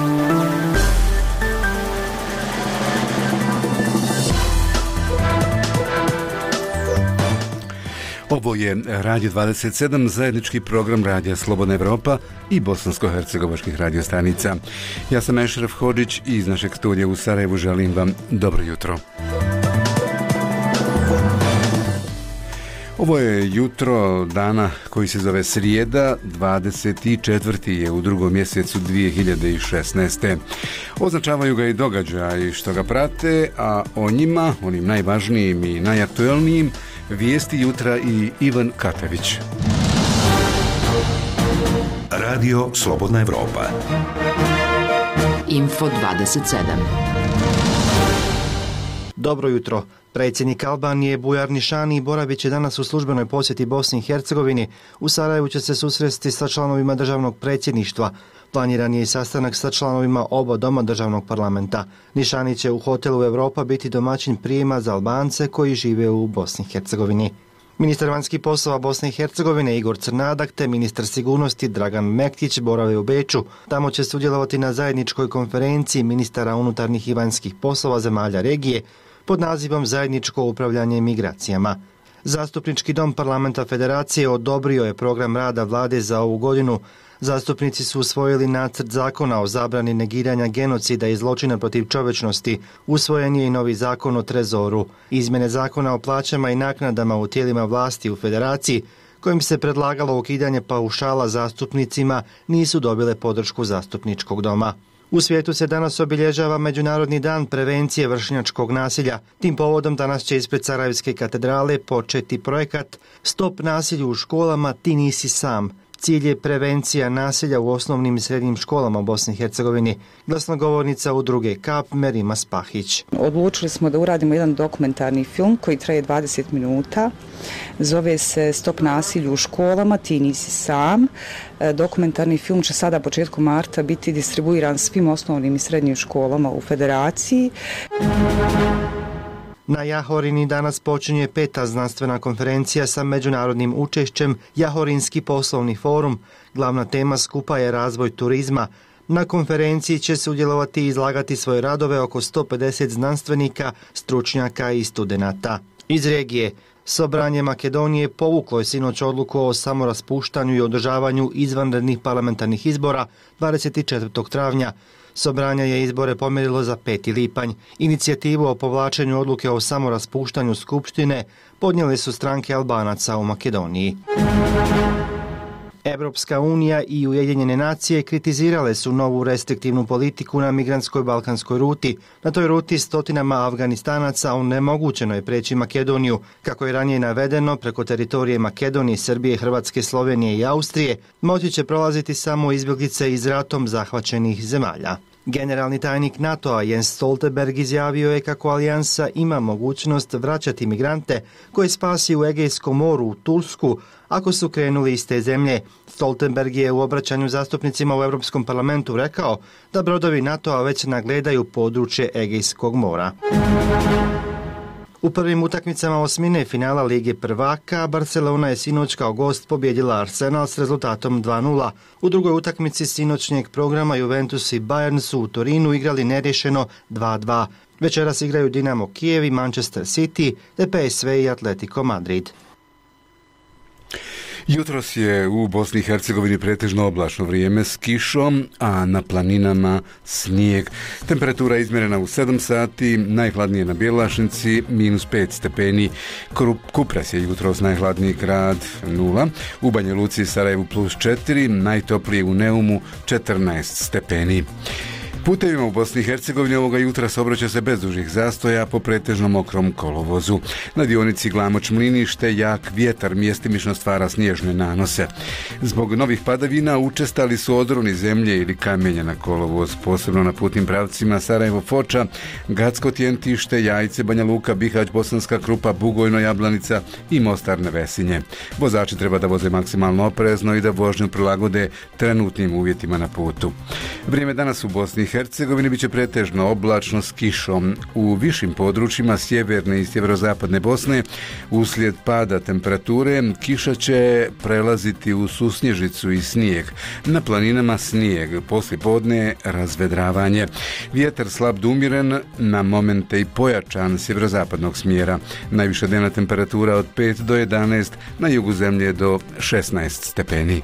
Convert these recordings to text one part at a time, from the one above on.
Ovo je Radio 27, zajednički program Radija Slobodna Evropa i bosansko-hercegovačkih radiostanica. Ja sam Ešref Hodžić i iz našeg studija u Sarajevu želim vam dobro jutro. Ovo je jutro dana koji se zove srijeda, 24. je u drugom mjesecu 2016. Označavaju ga i događaji što ga prate, a o njima, onim najvažnijim i najaktuelnijim, vijesti jutra i Ivan Katević. Radio Slobodna Evropa. Info 27. Dobro jutro. Predsjednik Albanije Bujar Nišani boravit će danas u službenoj posjeti Bosni i Hercegovini. U Sarajevu će se susresti sa članovima državnog predsjedništva. Planiran je i sastanak sa članovima oba doma državnog parlamenta. Nišani će u hotelu Europa biti domaćin prijema za Albance koji žive u Bosni i Hercegovini. Ministar vanjskih poslova Bosne i Hercegovine Igor Crnadak te ministar sigurnosti Dragan Mektić borave u Beču. Tamo će sudjelovati na zajedničkoj konferenciji ministara unutarnjih i vanjskih poslova zemalja regije pod nazivom Zajedničko upravljanje migracijama. Zastupnički dom parlamenta Federacije odobrio je program rada vlade za ovu godinu. Zastupnici su usvojili nacrt zakona o zabrani negiranja genocida i zločina protiv čovječnosti. Usvojen je i novi zakon o trezoru. Izmjene zakona o plaćama i naknadama u tijelima vlasti u Federaciji, kojim se predlagalo ukidanje paušala zastupnicima, nisu dobile podršku zastupničkog doma. U svijetu se danas obilježava Međunarodni dan prevencije vršnjačkog nasilja. Tim povodom danas će ispred Sarajevske katedrale početi projekat Stop nasilju u školama, ti nisi sam. Cilj je prevencija nasilja u osnovnim i srednjim školama u Bosni i Hercegovini. Glasnogovornica udruge KAP Merima Spahić. Odlučili smo da uradimo jedan dokumentarni film koji traje 20 minuta. Zove se Stop nasilju u školama, ti nisi sam. Dokumentarni film će sada početkom marta biti distribuiran svim osnovnim i srednjim školama u Federaciji. Na Jahorini danas počinje 5. znanstvena konferencija sa međunarodnim učešćem Jahorinski poslovni forum. Glavna tema skupa je razvoj turizma. Na konferenciji će sudjelovati i izlagati svoje radove oko 150 znanstvenika, stručnjaka i studenata. Iz regije Sobranje Makedonije povuklo je sinoć odluku o samoraspuštanju i održavanju izvanrednih parlamentarnih izbora 24. travnja. Sobranje je izbore pomjerilo za 5. lipanj. Inicijativu o povlačenju odluke o samoraspuštanju Skupštine podnijeli su stranke Albanaca u Makedoniji. Evropska unija i Ujedinjene nacije kritizirale su novu restriktivnu politiku na migrantskoj balkanskoj ruti. Na toj ruti stotinama Afganistanaca onemogućeno je preći Makedoniju. Kako je ranije navedeno, preko teritorije Makedonije, Srbije, Hrvatske, Slovenije i Austrije moći će prolaziti samo izbjeglice iz ratom zahvaćenih zemalja. Generalni tajnik NATO-a Jens Stoltenberg izjavio je kako alijansa ima mogućnost vraćati migrante koje spasi u Egejskom moru u Tursku ako su krenuli iz te zemlje. Stoltenberg je u obraćanju zastupnicima u Europskom parlamentu rekao da brodovi NATO-a već nagledaju područje Egejskog mora. U prvim utakmicama osmine finala Lige prvaka Barcelona je sinoć kao gost pobijedila Arsenal s rezultatom 2:0. U drugoj utakmici sinoćnjeg programa Juventus i Bayern su u Torinu igrali neriješeno 2:2. Večeras igraju Dinamo Kijev i Manchester City te PSV i Atletico Madrid. Jutros je u Bosni i Hercegovini pretežno oblačno vrijeme s kišom, a na planinama snijeg. Temperatura je izmjerena u 7 sati, najhladnije na Bjelašnici, -5 stepeni. Kupres je jutros najhladniji grad 0, u Banja Luci i Sarajevu +4, najtoplije u Neumu 14 stepeni. Putevima u Bosni i Hercegovini ovoga jutra saobraća se bez dužih zastoja po pretežno mokrom kolovozu. Na dionici Glamoč-Mlinište jak vjetar mjestimično stvara snježne nanose. Zbog novih padavina učestali su odroni zemlje ili kamenja na kolovoz, posebno na putnim pravcima Sarajevo-Foča, Gacko-Tjentište, Jajce, Banja Luka, Bihać, Bosanska Krupa, Bugojno, Jablanica i Mostar-Nevesinje. Vozači treba da voze maksimalno oprezno i da vožnju prilagode trenutnim uvjetima na putu. Vrijeme danas u Bosni i Hercegovini biće pretežno oblačno s kišom. U višim područjima sjeverne i sjeverozapadne Bosne uslijed pada temperature kiša će prelaziti u susnježicu i snijeg. Na planinama snijeg, poslijepodne razvedravanje. Vjetar slab do umjeren, na momente i pojačan sjeverozapadnog smjera. Najviša dnevna temperatura od 5 do 11, na jugu zemlje do 16 stepeni.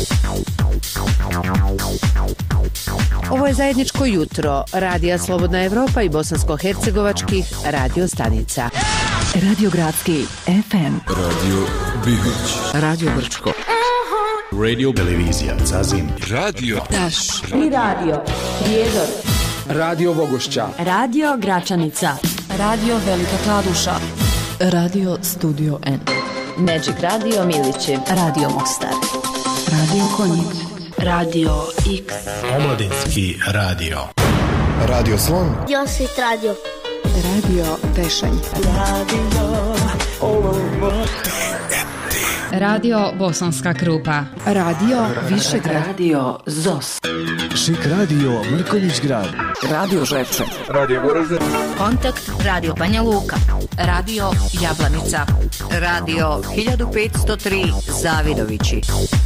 Ovo je zajedničko jutro Radija Slobodna Evropa i bosansko-hercegovačkih radio stanica. Radio Gradski FM, Radio Bihoć, Radio Brčko, Radio Televizija Zazim, Radio Taš i Radio Prijedor, Radio Vogošća, Radio Gračanica, Radio Velika Kladuša, Radio Studio N, Magic Radio Milići, Radio Mostar, Radio Konjic, Radio X, Omladinski radio, Radio Slon, Josit Radio, Radio Tešanj, Radio Bosanska Krupa, Radio Višegrad, Radio Zos, Šik Radio Mrkonjić Grad, Radio Žepče, Radio Goražde, Kontakt Radio Banja Luka, Radio Jablanica, Radio 1503 Zavidovići.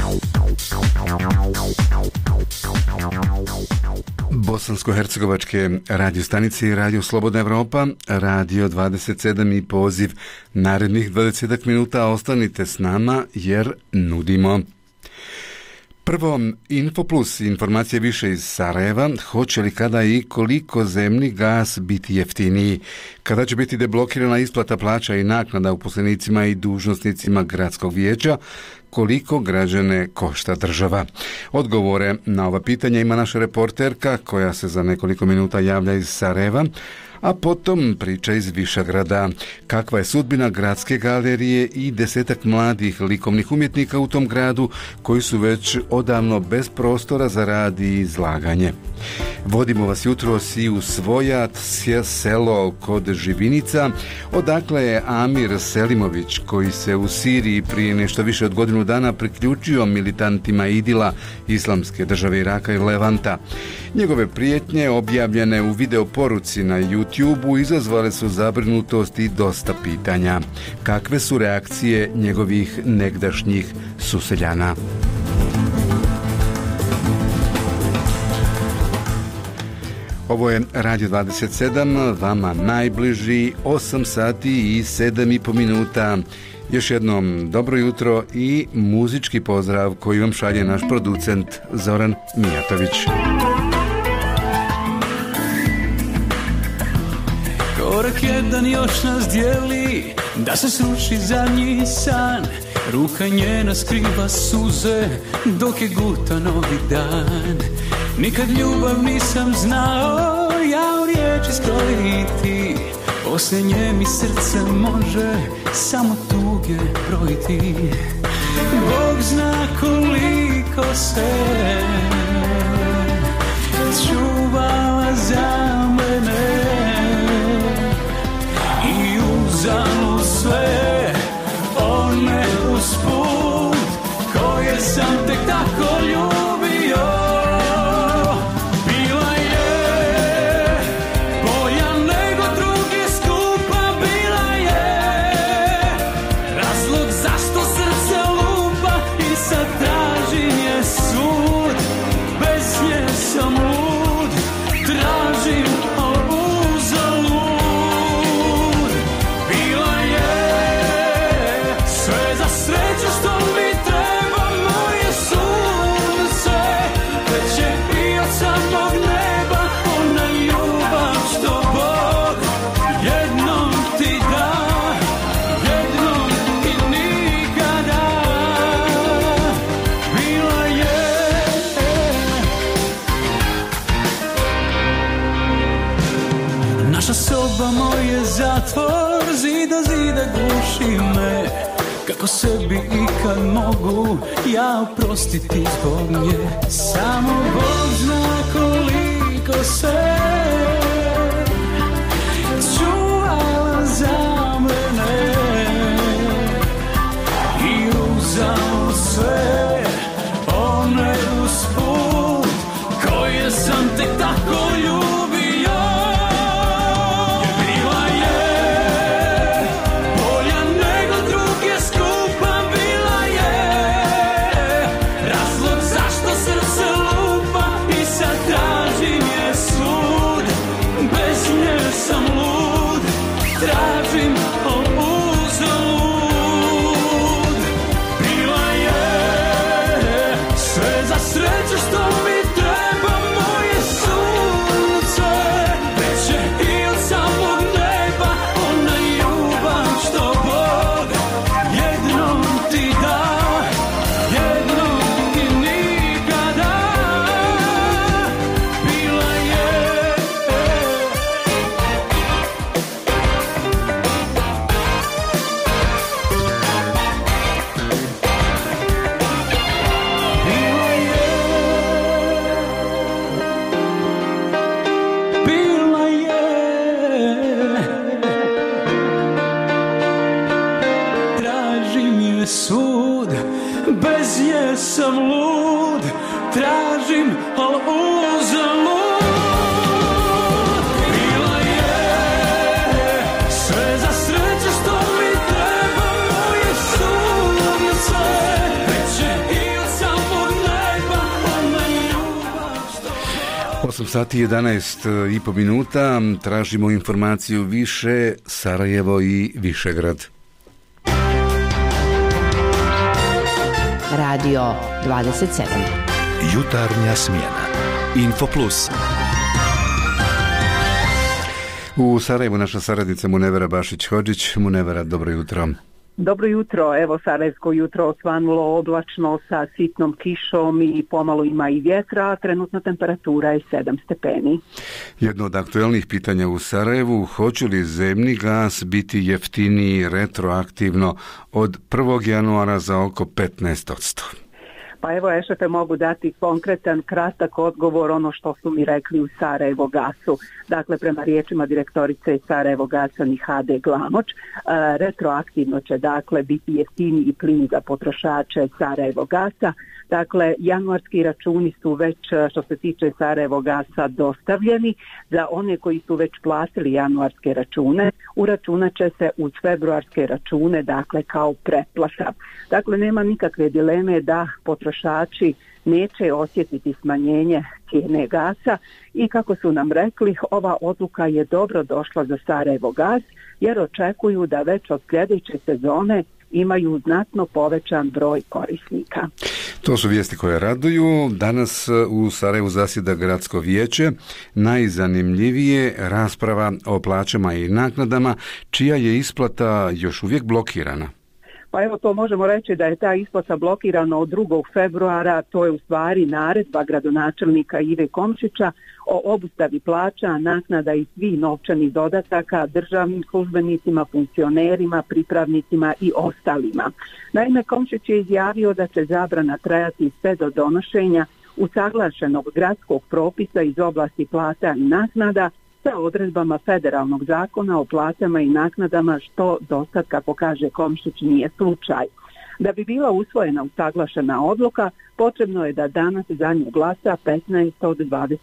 Bosansko-hercegovačke radio stanice i Radio Slobodna Evropa, Radio 27 i poziv narednih 20 minuta. Ostanite s nama jer nudimo. Prvo, Infoplus, informacije više iz Sarajeva. Hoće li, kada i koliko zemni gas biti jeftiniji? Kada će biti deblokirana isplata plaća i naknada uposlenicima i dužnosnicima gradskog vijeća? Koliko građane košta država? Odgovore na ova pitanja ima naša reporterka koja se za nekoliko minuta javlja iz Sarajeva, a potom priča iz Višegrada. Kakva je sudbina gradske galerije i 10 mladih likovnih umjetnika u tom gradu koji su već odavno bez prostora za rad i izlaganje. Vodimo vas jutros i u Svojat, selo kod Živinica, odakle je Amir Selimović, koji se u Siriji prije nešto više od godinu dana priključio militantima Idila, Islamske države Iraka i Levanta. Njegove prijetnje, objavljene u videoporuci na YouTube-u, izazvale su zabrinutost i dosta pitanja. Kakve su reakcije njegovih negdašnjih suseljana? Ovo je Radio 27, vama najbliži, 8 sati i 7,5 minuta. Još jednom dobro jutro i muzički pozdrav koji vam šalje naš producent Zoran Mijatović. Korak jedan još nas dijeli, da se sruši zadnji san. Ruka njena skriva suze, dok je guta novi dan. Nikad ljubav nisam znao, ja u riječi skrojiti. Poslije nje mi srce može samo tuge brojiti. Bog zna koliko se čuvala za mene i uzalud sve one usput koje sam tek tako ljubio. Bila je bolja nego drugi skupa, bila je razlog zašto srce lupa i sad tražim je sud. Bez nje sam lud, tražim uzalud. Bila je sve za sreću što mi treba, moje sunce. Već je bio samog neba, ona ljubav što Bog jednom ti da, jednom i nikada. Bila je naša soba, moj zatvor, zida guši me. Kako sebi ikad mogu ja oprostiti zbog nje. Samo Bog zna koliko se čuvala za mene i uzalud sve one usput koje sam tek tako tražim je svud, bez nje sam lud, tražim uzalud. Bila je sve za sreću što mi treba, moje sunce, već je i od samog neba ona ljubav što Bog jednom ti da, jednom ti nikada. Bila je tražim je sud, bez je sam lud, tražim al uzalud. Bila je sve za sreću što mi treba, moje sunce, već je i od samog neba ona ljubav što... 8 sati 11 i po minuta, tražimo informaciju više, Sarajevo i Višegrad. Radio 27. Jutarnja smjena. Info Plus. U Sarajevu naša saradnica Munevera Bašić-Hodžić. Munevera, dobro jutro. Dobro jutro, evo sarajevsko jutro osvanulo oblačno sa sitnom kišom i pomalo ima i vjetra, trenutna temperatura je 7 stepeni. Jedno od aktuelnih pitanja u Sarajevu, hoće li zemni gas biti jeftiniji retroaktivno od 1. januara za oko 15%? Pa evo, Ešefe, mogu dati konkretan, kratak odgovor ono što su mi rekli u Sarajevo gasu. Dakle, prema riječima direktorice Sarajevo gasa Nihade Glamoć, retroaktivno će dakle biti jeftiniji plin za potrošače Sarajevo gasa. Dakle, januarski računi su već, što se tiče Sarajevo gasa, dostavljeni. Za one koji su već platili januarske račune, uračunat će se uz februarske račune, dakle kao pretplata. Dakle, nema nikakve dileme da potrošači neće osjetiti smanjenje cijene gasa i kako su nam rekli, ova odluka je dobro došla za Sarajevo gas jer očekuju da već od sljedeće sezone imaju znatno povećan broj korisnika. To su vijesti koje raduju. Danas u Sarajevu zasjeda gradsko vijeće. Najzanimljivije rasprava o plaćama i naknadama, čija je isplata još uvijek blokirana. Pa evo, to možemo reći da je ta isplata blokirana od 2. februara, to je u stvari naredba gradonačelnika Ive Komšića o obustavi plaća, naknada i svih novčanih dodataka državnim službenicima, funkcionerima, pripravnicima i ostalima. Naime, Komšić je izjavio da će zabrana trajati sve do donošenja usaglašenog gradskog propisa iz oblasti plata i naknada sa odredbama federalnog zakona o platama i naknadama, što dosad, kako kaže Komšić, nije slučaj. Da bi bila usvojena usaglašena odluka, potrebno je da danas za nju glasa 15 od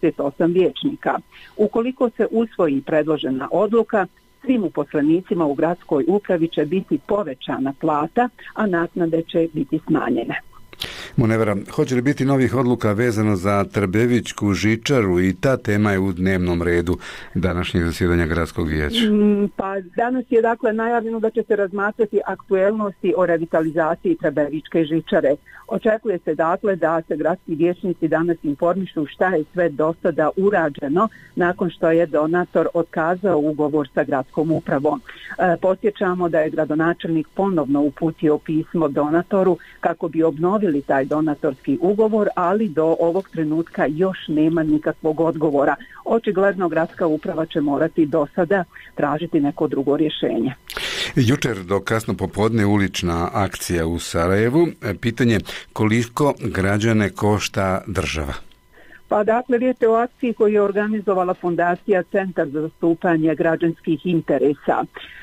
28 vijećnika. Ukoliko se usvoji predložena odluka, svim uposlenicima u gradskoj upravi će biti povećana plata, a naknade će biti smanjene. Munevera, hoće li biti novih odluka vezano za Trbevićku žičaru i ta tema je u dnevnom redu današnjeg zasjedanja gradskog vijeća? Pa danas je dakle najavljeno da će se razmatrati aktuelnosti o revitalizaciji Trbevićke žičare. Očekuje se dakle da se gradski vijećnici danas informišu šta je sve do sada urađeno nakon što je donator otkazao ugovor sa gradskom upravom. Podsjećamo da je gradonačelnik ponovno uputio pismo donatoru kako bi obnovili taj donatorski ugovor, ali do ovog trenutka još nema nikakvog odgovora. Očigledno gradska uprava će morati do sada tražiti neko drugo rješenje. Jučer do kasno popodne ulična akcija u Sarajevu. Pitanje, koliko građane košta država? Pa dakle, riječ je o akciji koju je organizovala Fondacija Centar za zastupanje građanskih interesa.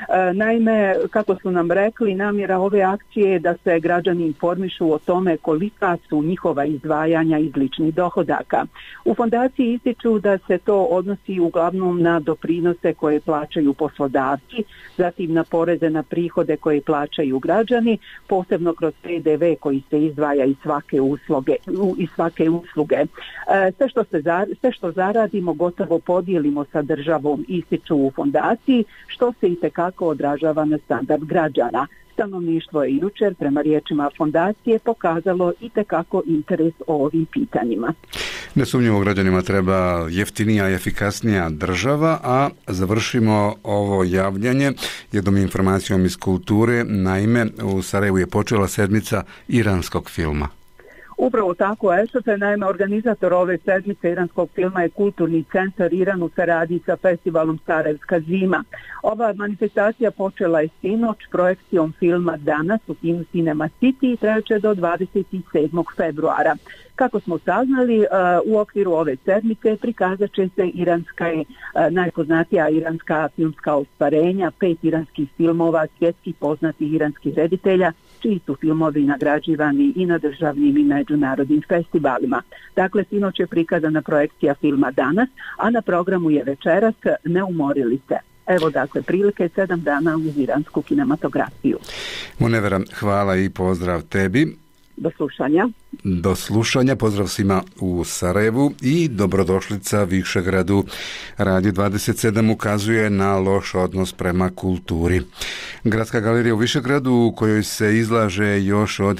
Naime, kako su nam rekli, namjera ove akcije je da se građani informišu o tome kolika su njihova izdvajanja iz ličnih dohodaka. U fondaciji ističu da se to odnosi uglavnom na doprinose koje plaćaju poslodavci, zatim na poreze na prihode koje plaćaju građani, posebno kroz PDV koji se izdvaja iz svake usluge. sve što zaradimo gotovo podijelimo sa državom, ističu u fondaciji, što se itekako odražava na standard građana. Stanovništvo je jučer, prema riječima fondacije, pokazalo itekako interes o ovim pitanjima. Nesumnjivo građanima treba jeftinija i efikasnija država, a završimo ovo javljanje jednom informacijom iz kulture. Naime, u Sarajevu je počela sedmica iranskog filma. Upravo tako, ESOF je naime organizator ove sedmice iranskog filma je Kulturni centar Iran u saradnji sa festivalom Sarajevska zima. Ova manifestacija počela je sinoć projekcijom filma Danas u kinu Cinema City i trajaće do 27. februara. Kako smo saznali, u okviru ove sedmice prikazat će se najpoznatija iranska filmska ostvarenja, 5 iranskih filmova svjetskih poznatih iranskih reditelja, čiji su filmovi nagrađivani i na državnim i međunarodnim festivalima. Dakle, sinoć je prikazana projekcija filma Danas, a na programu je večeras Ne umorili se. Evo dakle prilike 7 dana uz iransku kinematografiju. Munevera, hvala i pozdrav tebi. Do slušanja. Do slušanja, pozdrav svima u Sarajevu i dobrodošlica Višegradu. Radio 27 ukazuje na loš odnos prema kulturi. Gradska galerija u Višegradu, u kojoj se izlaže još od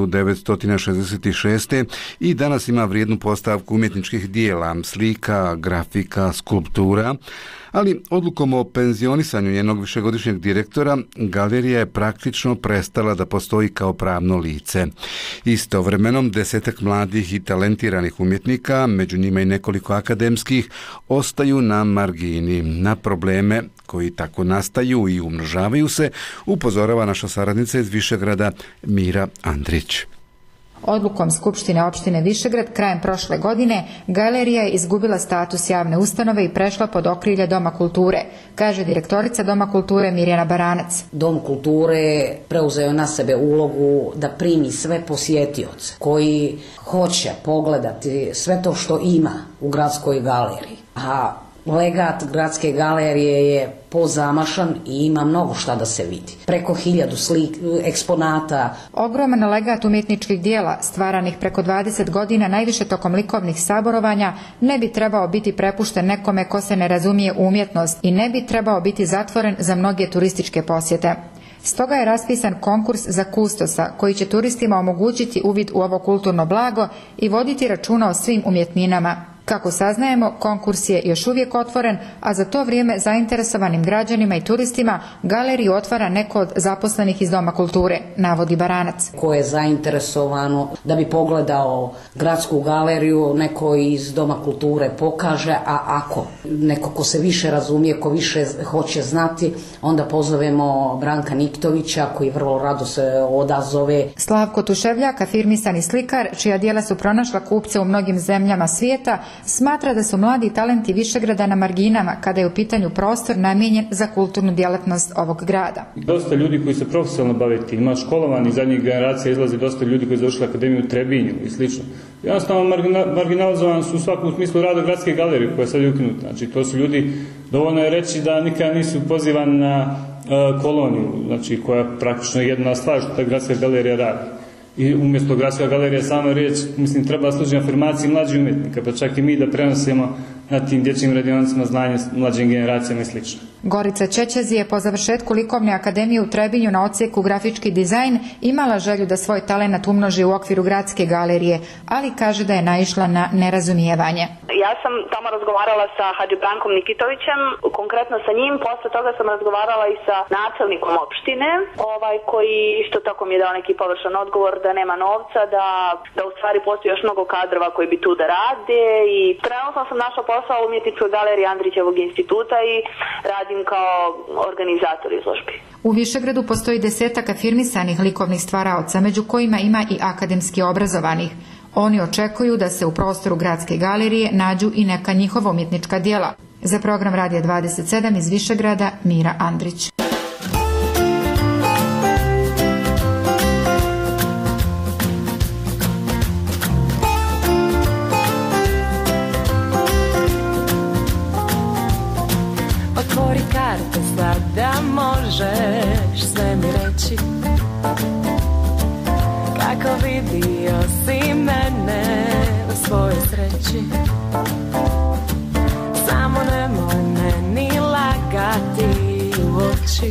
1966. i danas ima vrijednu postavku umjetničkih dijela, slika, grafika, skulptura, ali odlukom o penzionisanju njenog višegodišnjeg direktora, galerija je praktično prestala da postoji kao pravno lice. Istovremeno, 10 mladih i talentiranih umjetnika, među njima i nekoliko akademskih, ostaju na margini. Na probleme koji tako nastaju i umnožavaju se, upozorava naša saradnica iz Višegrada Mira Andrić. Odlukom Skupštine opštine Višegrad krajem prošle godine galerija je izgubila status javne ustanove i prešla pod okrilje Doma kulture, kaže direktorica Doma kulture Mirjana Baranac. Dom kulture preuzeo na sebe ulogu da primi sve posjetioce koji hoće pogledati sve to što ima u gradskoj galeriji. A legat gradske galerije je pozamašan i ima mnogo šta da se vidi. Preko 1000 eksponata. Ogroman legat umjetničkih dijela, stvaranih preko 20 godina, najviše tokom likovnih saborovanja, ne bi trebao biti prepušten nekome ko se ne razumije u umjetnost i ne bi trebao biti zatvoren za mnoge turističke posjete. Stoga je raspisan konkurs za kustosa koji će turistima omogućiti uvid u ovo kulturno blago i voditi računa o svim umjetninama. Kako saznajemo, konkurs je još uvijek otvoren, a za to vrijeme zainteresovanim građanima i turistima galeriju otvara neko od zaposlenih iz Doma kulture, navodi Baranac. Ko je zainteresovano da bi pogledao gradsku galeriju, neko iz Doma kulture pokaže, a ako neko ko se više razumije, ko više hoće znati, onda pozovemo Branka Niktovića koji vrlo rado se odazove. Slavko Tuševljak, afirmisani slikar, čija djela su pronašla kupce u mnogim zemljama svijeta, smatra da su mladi talenti Višegrada na marginama kada je u pitanju prostor namijenjen za kulturnu djelatnost ovog grada. Dosta ljudi koji se profesionalno bave tim, školovani zadnjih generacija izlazi dosta ljudi koji završili akademiju u Trebinju i slično. Jednostavno marginalizovani su u svakom smislu rada gradske galerije koja je sad ukinuta. Znači to su ljudi, dovoljno je reći da nikada nisu pozivani na koloniju, znači koja je praktično jedna stvar što ta gradska galerija radi. I umjesto gradska galerija sama riječ, mislim, treba služiti afirmaciji mlađih umjetnika, pa čak i mi da prenosimo na tim dječjim radionicama znanje mlađim generacijama i sl. Gorica Čečezi je po završetku Likovne akademije u Trebinju na odsjeku grafički dizajn imala želju da svoj talenat umnoži u okviru gradske galerije, ali kaže da je naišla na nerazumijevanje. Ja sam tamo razgovarala sa Hadži Brankom Nikitovićem, konkretno sa njim, posle toga sam razgovarala i sa načelnikom opštine, koji isto tako mi je dao neki površan odgovor da nema novca, da u stvari postoji još mnogo kadrova koji bi tu da rade i trenutno sam našla posao u umjetničkoj galeriji Andrićevog instituta i radim kao organizator izložbi. U Višegradu postoji 10 afirmisanih likovnih stvaraoca, među kojima ima i akademski obrazovanih. Oni očekuju da se u prostoru gradske galerije nađu i neka njihova umjetnička djela. Za program Radija 27 iz Višegrada, Mira Andrić. Otvori karte sada, možeš sve mi reći, kako vidio si mene u svojoj sreći. reći. Samo nemoj meni lagati u oči.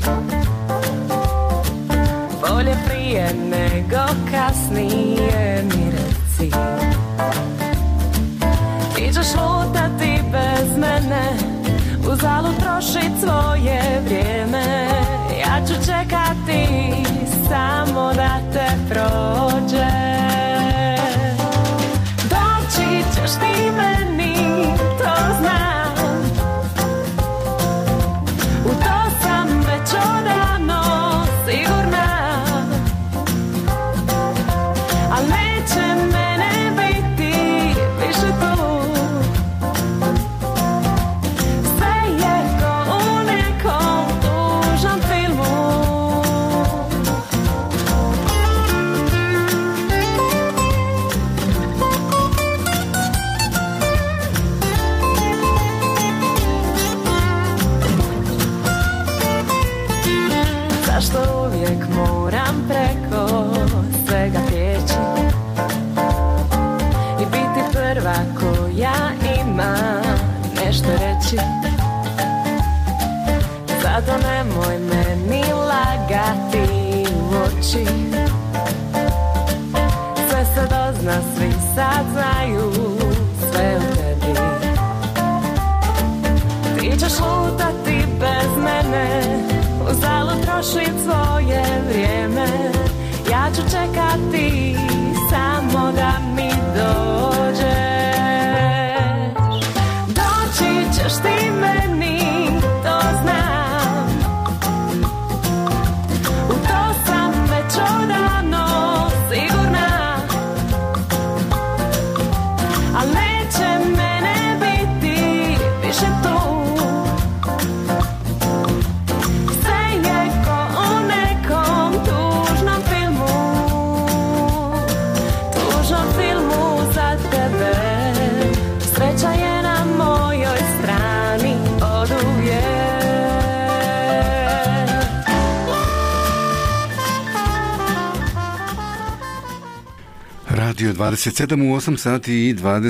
Bolje prije nego kasnije mi reci. Ti ćeš lutati bez mene, uzalud trošit svoje vrijeme. Ja ću čekati samo da te prođe. Doći ćeš ti meni, to znam. U to sam već odavno sigurna. Al neće mene biti više tu. Sve je ko u nekom tužnom filmu. Zašto uvijek moram preko svega prijeći i biti prva koja ima nešto reći? Zato nemoj meni lagati u oči. Sve se dozna, svi sad znaju sve o tebi. Ti ćeš lutati bez mene, uzalud trošit svoje vrijeme. Ja ću čekati samo da mi dođeš. Doći ćeš ti meni, to znam. U to sam već odavno sigurna. Al neće mene biti više tu. Radio 27 u 8 sati i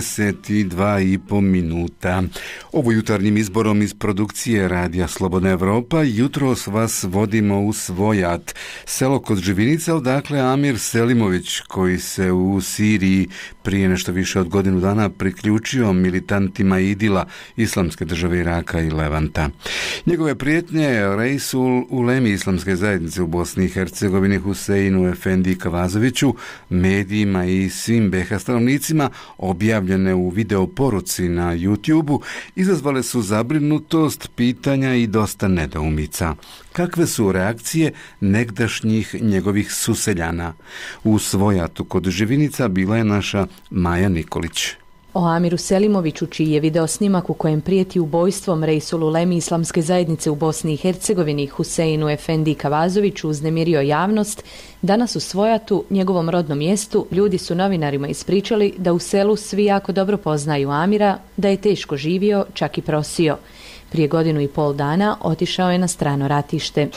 22,5 minuta. Ovo jutarnjim izborom iz produkcije Radija Slobodna Evropa jutros vas vodimo u Svojat, selo kod Živinica, odakle Amir Selimović, koji se u Siriji prije nešto više od godinu dana priključio militantima Idila, Islamske države Iraka i Levanta. Njegove prijetnje Reisul Ulemi Islamske zajednice u Bosni i Hercegovini Huseinu Efendi Kavazoviću, medijima i svim BiH stanovnicima objavljene u video poruci na YouTubeu izazvale su zabrinutost, pitanja i dosta nedoumica. Kakve su reakcije negdašnjih njegovih suseljana? U Svojatu kod Živinica bila je naša Maja Nikolić. O Amiru Selimoviću, čiji je video snimak u kojem prijeti ubojstvom Reisulu Ulemi Islamske zajednice u Bosni i Hercegovini Huseinu Efendi Kavazoviću uznemirio javnost, danas u Svojatu, njegovom rodnom mjestu, ljudi su novinarima ispričali da u selu svi jako dobro poznaju Amira, da je teško živio, čak i prosio. Prije 1,5 dana otišao je na strano ratište.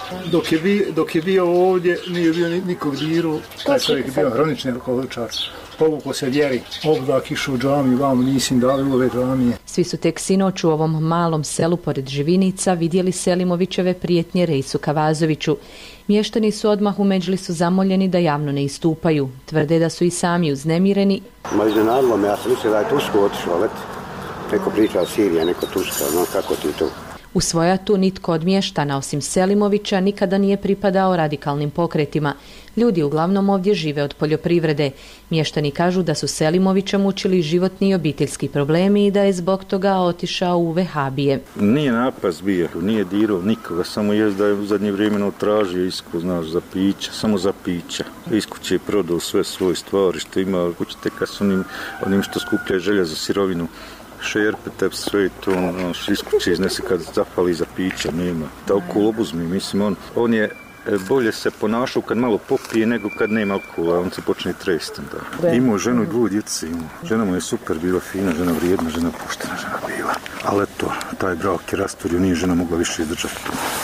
Dok je bio ovdje, nije bio nikog diru, taj čovjek je bio hronični alkoholičar. Povukao se vjeri, obdak išao u džamiju, vam nisim dali ove džamije. Svi su tek sinoć u ovom malom selu pored Živinica vidjeli Selimovićeve prijetnje Reisu Kavazoviću. Mještani su odmah u Medžlisu zamoljeni da javno ne istupaju. Tvrde da su i sami uznemireni. Ma iznenadilo me, ja sam mislio da je Tursku otišao, leti. Neko priča Sirija, neko Turska, no kako ti to? U Svojatu nitko od mještana osim Selimovića nikada nije pripadao radikalnim pokretima. Ljudi uglavnom ovdje žive od poljoprivrede. Mještani kažu da su Selimovića mučili životni i obiteljski problemi i da je zbog toga otišao u vehabije. Nije napast bio, nije dirao nikoga, samo je da je u zadnje vrijeme tražio isku, znaš, za pića, samo za pića. Iskuće je prodao sve svoje stvari što ima, kuće teka s onim što skuplja želja za sirovinu. Šerpe, tep, sve to, iskuće iznese kad zapali za pića, nema. Toliko obuzmi, mislim, on je bolje se ponašao kad malo popije nego kad nema alkohola, on se počne tresti. Da. Imao ženu i 2 djece. Žena mu je super bila, fina, žena vrijedna, žena poštena žena bila. Ali eto, taj brak je rasturio, nije žena mogla više izdržati to.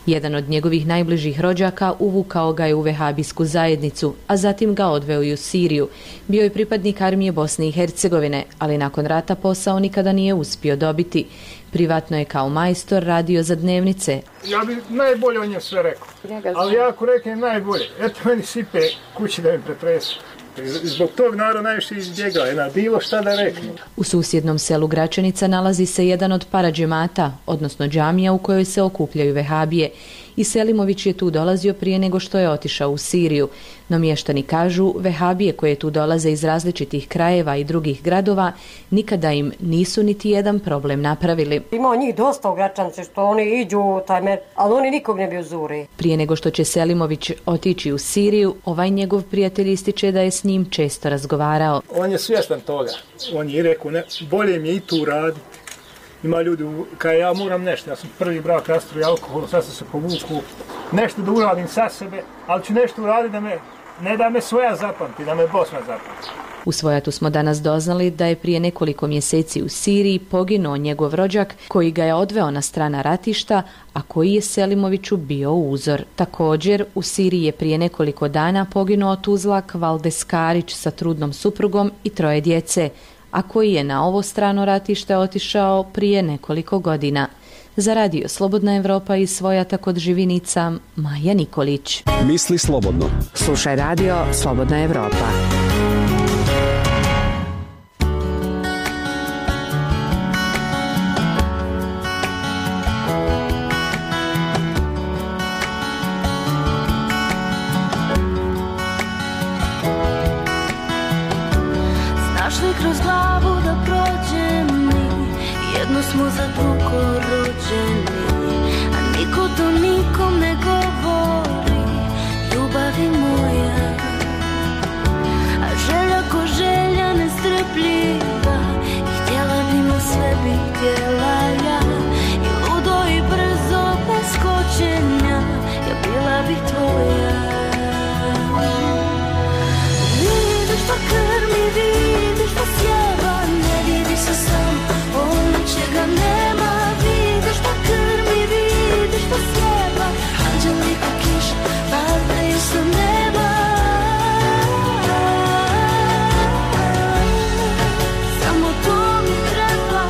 Jedan od njegovih najbližih rođaka uvukao ga je u vehabijsku zajednicu, a zatim ga odveo i u Siriju. Bio je pripadnik armije Bosne i Hercegovine, ali nakon rata posao nikada nije uspio dobiti. Privatno je kao majstor radio za dnevnice. Ja bi najbolje o njem sve rekao, ali ja ako reknem najbolje, eto meni sipe kući da mi pretresu. Zbog tog narod najviše izbjegao, na bilo šta da rekne. U susjednom selu Gračanica nalazi se jedan od paradžemata, odnosno džamija u kojoj se okupljaju vehabije. I Selimović je tu dolazio prije nego što je otišao u Siriju. No mještani kažu, vehabije koje tu dolaze iz različitih krajeva i drugih gradova, nikada im nisu niti jedan problem napravili. Ima njih dosta u Gračanici što oni iđu ali oni nikog ne bi uzuri. Prije nego što će Selimović otići u Siriju, ovaj njegov prijatelj ističe da je s njim često razgovarao. On je svjestan toga. On je rekao, bolje mi je i tu raditi. Ima ljudi, kada ja moram nešto, ja sam prvi brak rastroj alkohol, sad sam se povuku, nešto da uradim sa sebe, ali ću nešto uraditi ne da me svoja zapamti, da me Bosna zapamti. U Svojatu smo danas doznali da je prije nekoliko mjeseci u Siriji poginuo njegov rođak koji ga je odveo na strana ratišta, a koji je Selimoviću bio uzor. Također, u Siriji je prije nekoliko dana poginuo Tuzlak Valdes Karić sa trudnom suprugom i 3 djece, a koji je na ovo strano ratište otišao prije nekoliko godina. Za radio Slobodna Evropa iz Svojata kod Živinica, Maja Nikolić. Misli slobodno. Slušaj radio Slobodna Evropa. Kroz glavu da prođem mi, jedno smo za drugo rođeni, a niko to nikom ne govori, ljubavi moja. A želja ko želja nestrpljiva, i htjela bi mu sve bi htjela ja, i ludo i brzo bez kočenja, ja bila bih tvoja. Vidiš pa krmi, vidiš pa sjeva, ne vidi se sam ono čega nema. Vidiš pa krmi, vidiš pa sjeva, anđeli ko kiša padaju sa neba. Samo to mi treba.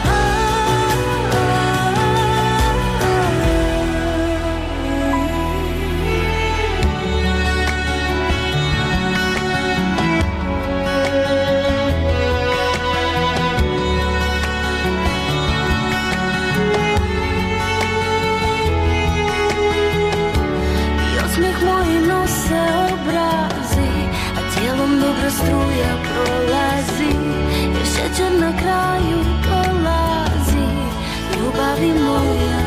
Dobra struja prolazi, jer šećer na kraju dolazi, ljubavi moja.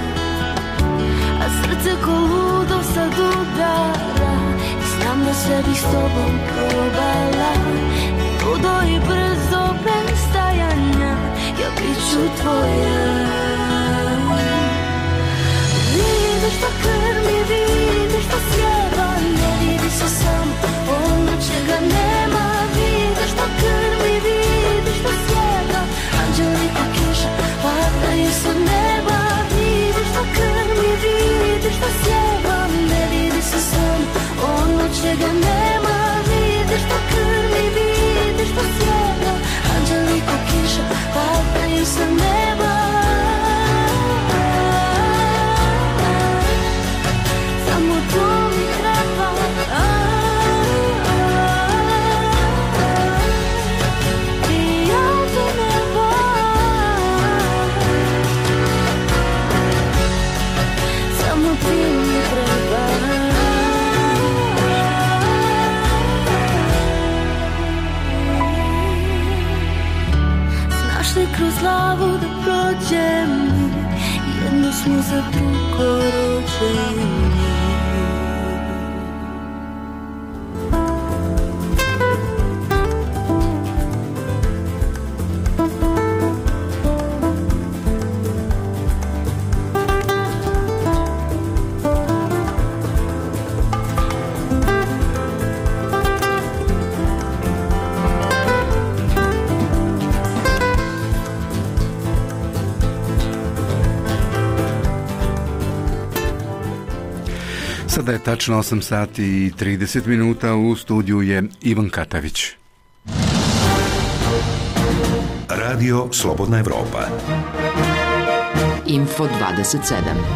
A srce ko ludo sad udara, i znam da sve bih s tobom probala. Ludo i brzo bez stajanja, ja bit ću tvoja. Vidiš pa krmi, vidiš pa sjeva, ne vidi se sam ono čega nema. Vidiš pa krmi, vidiš pa sjeva, anđeli ko kiša padaju sa neba. Vidiš pa krmi, vidiš pa sjeva, ne vidi se sam ono čega nema. Vidiš pa krmi, vidiš pa sjeva, anđeli ko kiša padaju sa neba. Samo to mi treba. Kroz glavu da prođem, jedno smo za drugo rođeni. Sada je tačno 8 sati i 30 minuta, u studiju je Ivan Katavić. Radio Slobodna Evropa. Info 27.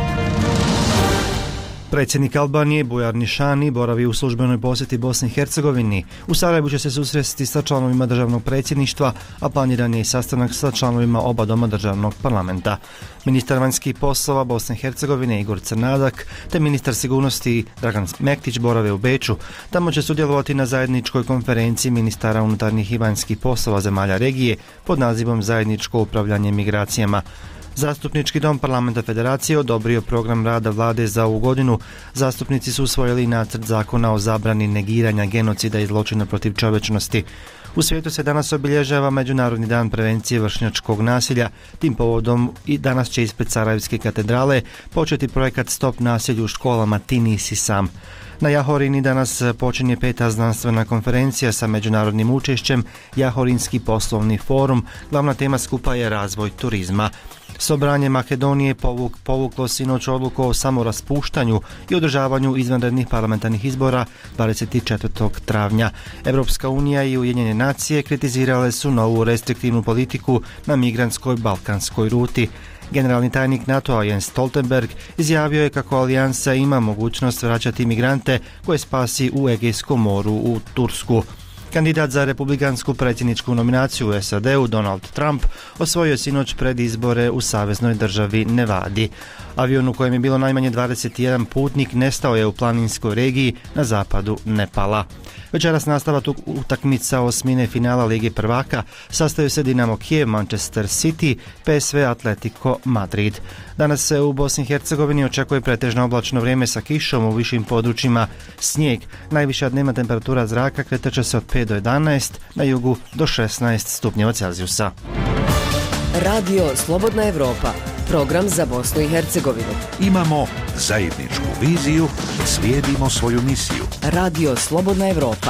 Predsjednik Albanije Bujar Nišani boravi u službenoj posjeti Bosni i Hercegovini. U Sarajevu će se susresti sa članovima državnog predsjedništva, a planiran je i sastanak sa članovima oba doma državnog parlamenta. Ministar vanjskih poslova Bosne i Hercegovine Igor Crnadak te ministar sigurnosti Dragan Mektić borave u Beču. Tamo će sudjelovati na zajedničkoj konferenciji ministara unutarnjih i vanjskih poslova zemalja regije pod nazivom Zajedničko upravljanje migracijama. Zastupnički dom parlamenta Federacije odobrio program rada vlade za ovu godinu. Zastupnici su usvojili nacrt zakona o zabrani negiranja genocida i zločina protiv čovječnosti. U svijetu se danas obilježava Međunarodni dan prevencije vršnjačkog nasilja. Tim povodom i danas će ispred Sarajevske katedrale početi projekat Stop nasilju u školama Ti nisi sam. Na Jahorini danas počinje 5. znanstvena konferencija sa međunarodnim učešćem Jahorinski poslovni forum. Glavna tema skupa je razvoj turizma. Sobranje Makedonije povuklo sinoć odluku o samoraspuštanju i održavanju izvanrednih parlamentarnih izbora 24. travnja. Europska unija i Ujedinjene nacije kritizirale su novu restriktivnu politiku na migrantskoj balkanskoj ruti. Generalni tajnik NATO-a Jens Stoltenberg izjavio je kako alijansa ima mogućnost vraćati migrante koje spasi u Egejskom moru u Tursku. Kandidat za republikansku predsjedničku nominaciju u SAD-u Donald Trump osvojio sinoć pred izbore u saveznoj državi Nevadi. Avion u kojem je bilo najmanje 21 putnik nestao je u planinskoj regiji na zapadu Nepala. Večeras nastavak utakmica osmine finala Lige prvaka sastaju se Dinamo Kijev, Manchester City, PSV Atletico Madrid. Danas se u Bosni i Hercegovini očekuje pretežno oblačno vrijeme sa kišom, u višim područjima snijeg. Najviša dnevna temperatura zraka kretat će se od 5 do 11, na jugu do 16 stupnjeva Celzijusa. Radio Slobodna Evropa, program za Bosnu i Hercegovinu. Imamo zajedničku viziju, slijedimo svoju misiju. Radio Slobodna Evropa.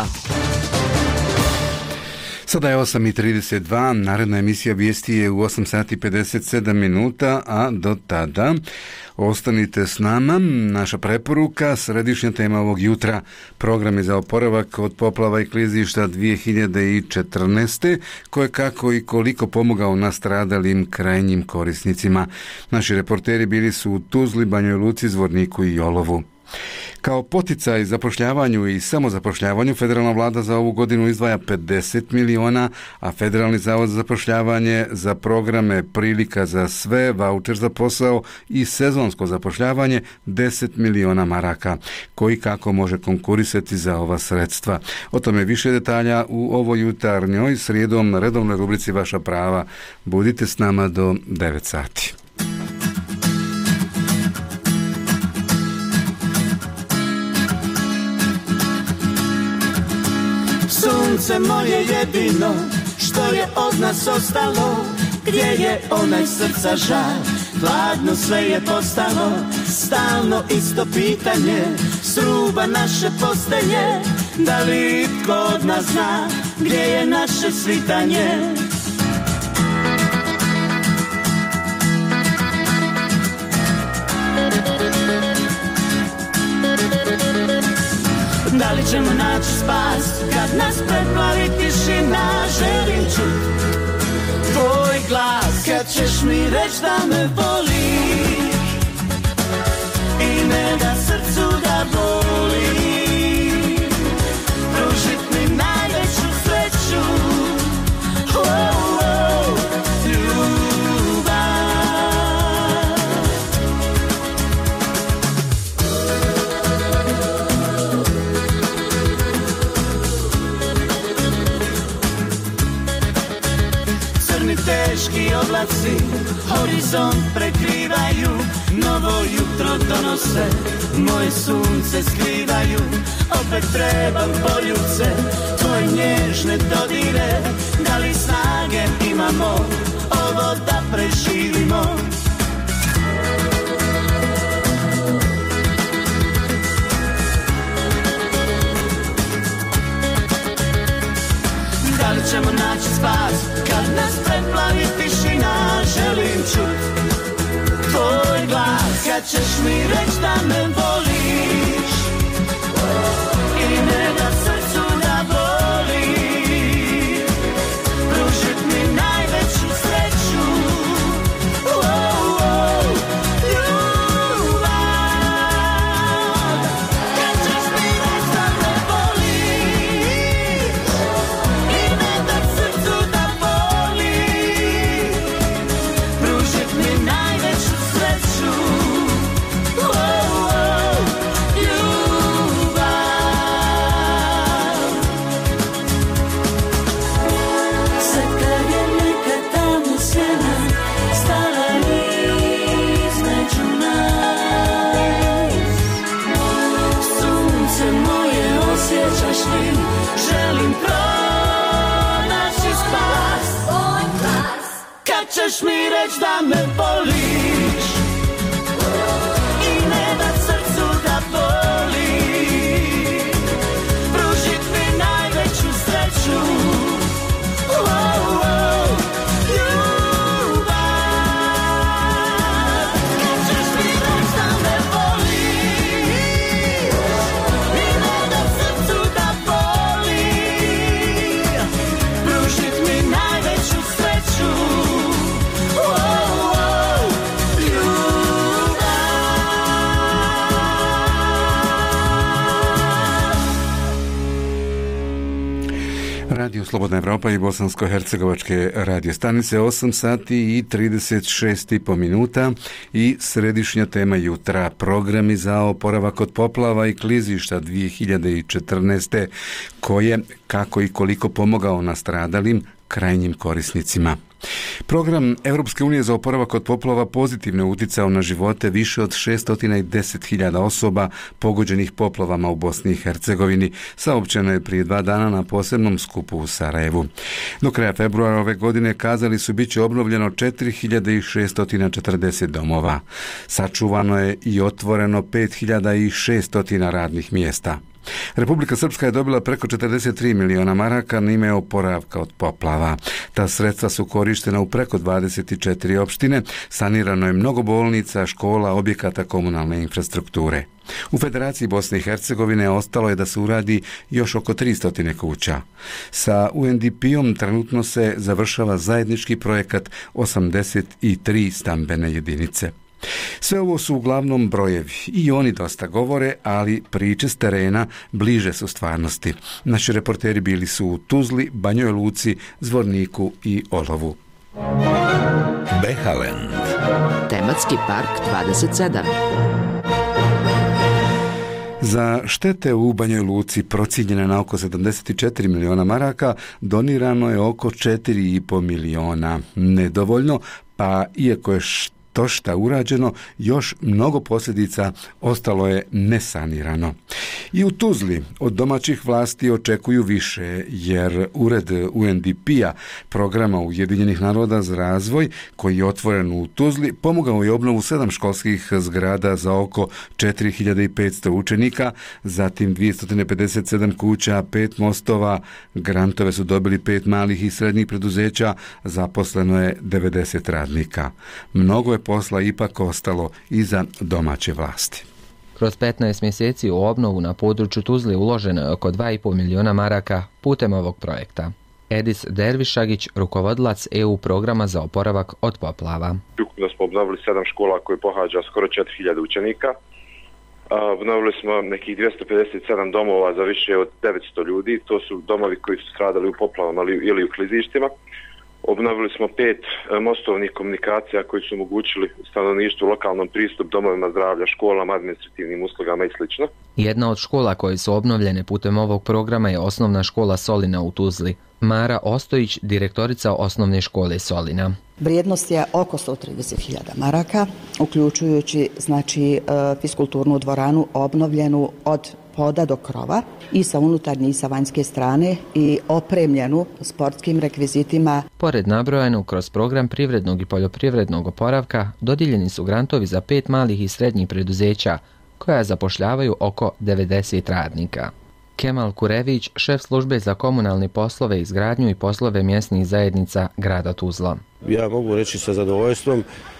Sada je 8:32, naredna emisija vijesti je u 8 sati 57 minuta, a do tada ostanite s nama. Naša preporuka, središnja tema ovog jutra, program je za oporavak od poplava i klizišta 2014. koje kako i koliko pomogao nastradalim krajnjim korisnicima. Naši reporteri bili su u Tuzli, Banjoj Luci, Zvorniku i Jolovu. Kao poticaj zapošljavanju i samozapošljavanju federalna vlada za ovu godinu izdvaja 50 miliona, a Federalni zavod za zapošljavanje za programe Prilika za sve, vaučer za posao i sezonsko zapošljavanje 10 miliona maraka, koji kako može konkurisati za ova sredstva. O tome više detalja u ovoj jutarnjoj srijedom redovnoj rubrici Vaša prava. Budite s nama do 9 sati. Sunce moje jedino, što je od nas ostalo, gdje je onaj srca žar, hladno sve je postalo, stalno isto pitanje, s ruba naše postelje, da li itko od nas zna, gdje je naše svitanje. Da li ćemo naći spas kad nas preplavi tišina? Želim čut tvoj glas kad ćeš mi reći da me voliš i ne da srcu da boli. Pružit mi najveću sreću, teški oblaci horizont prekrivaju, novo jutro donose, moje sunce skrivaju, opet trebam poljuce, tvoj nježne dodire, da li snage imamo ovo da preživimo. Da li ćemo naći spas kad nas preplavi tišina? Želim čut tvoj glas kad ćeš mi reći da me voliš kad ćeš mi reći da me voliš i ne dat srcu da boli, pružit mi najveću sreću. Radio Slobodna Evropa i bosansko-hercegovačke radio stanice, 8 sati i 36,5 minuta i središnja tema jutra, programi za oporavak od poplava i klizišta 2014. koje, kako i koliko pomogao nastradalim krajnjim korisnicima. Program Europske unije za oporavak od poplava pozitivno je uticao na živote više od 610.000 osoba pogođenih poplavama u Bosni i Hercegovini, saopćeno je prije 2 dana na posebnom skupu u Sarajevu. Do kraja februara ove godine kazali su biće obnovljeno 4.640 domova. Sačuvano je i otvoreno 5.600 radnih mjesta. Republika Srpska je dobila preko 43 miliona maraka na ime oporavka od poplava. Ta sredstva su korištena u preko 24 opštine, sanirano je mnogo bolnica, škola, objekata komunalne infrastrukture. U Federaciji Bosne i Hercegovine ostalo je da se uradi još oko 300 kuća. Sa UNDP-om trenutno se završava zajednički projekat 83 stambene jedinice. Sve ovo su uglavnom brojevi i oni dosta govore, ali priče s terena bliže su stvarnosti. Naši reporteri bili su u Tuzli, Banjoj Luci, Zvorniku i Olovu. Behalen. Tematski park 27. Za štete u Banjoj Luci procijenjene na oko 74 miliona maraka donirano je oko 4,5 miliona. Nedovoljno, pa iako je to šta urađeno, još mnogo posljedica ostalo je nesanirano. I u Tuzli od domaćih vlasti očekuju više, jer Ured UNDP-a, programa Ujedinjenih naroda za razvoj, koji je otvoren u Tuzli, pomogao je obnovu 7 školskih zgrada za oko 4.500 učenika, zatim 257 kuća, 5 mostova, grantove su dobili 5 malih i srednjih preduzeća, zaposleno je 90 radnika. Mnogo je posla ipak ostalo i za domaće vlasti. Kroz 15 mjeseci u obnovu na području Tuzle uloženo je oko 2,5 miliona maraka putem ovog projekta. Edis Dervišagić, rukovodilac EU programa za oporavak od poplava. Ukupno smo obnovili 7 škola koje pohađa skoro 4.000 učenika. Obnovili smo nekih 257 domova za više od 900 ljudi. To su domovi koji su stradali u poplavama ili u klizištima. Obnovili smo 5 mostovnih komunikacija koji su omogućili stanovništvu lokalnom pristup domovima zdravlja, školama, administrativnim uslugama i sl. Jedna od škola koje su obnovljene putem ovog programa je osnovna škola Solina u Tuzli. Mara Ostojić, direktorica osnovne škole Solina. Vrijednost je oko 130.000 maraka, uključujući fiskulturnu dvoranu obnovljenu od poda do krova i sa unutarnje i sa vanjske strane i opremljenu sportskim rekvizitima. Pored nabrojanog kroz program privrednog i poljoprivrednog oporavka dodijeljeni su grantovi za 5 malih i srednjih preduzeća koja zapošljavaju oko 90 radnika. Kemal Kurević, šef službe za komunalne poslove, izgradnju i poslove mjesnih zajednica grada Tuzla. Ja mogu reći sa zadovoljstvom